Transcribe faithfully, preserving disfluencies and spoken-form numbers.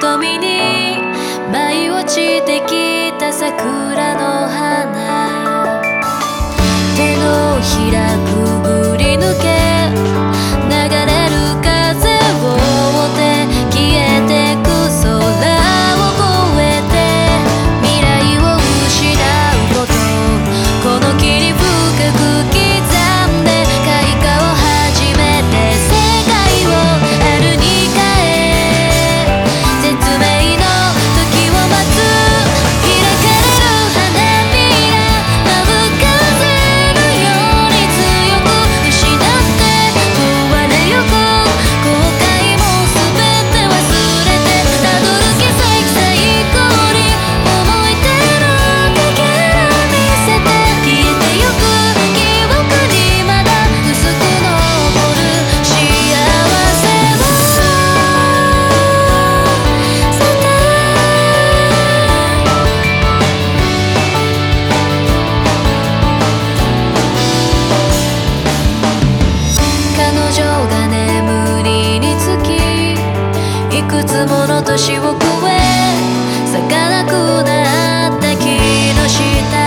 瞳に舞い落ちてきた桜の花、手のひらくぐり抜け流れる風を追って消えてく空を越えて未来を失うこと、この霧深く刻んで開花を始めて世界を春に変え絶命の時を待つ、開かれる花びら舞う風のように強く失って壊れゆく後悔も全て忘れてたどる奇跡最高に思い出のかけら見せて消えてゆく記憶にまだ薄く残る幸せを捨て彼女が眠りにつきいくつもの年を越え儚くなった木の下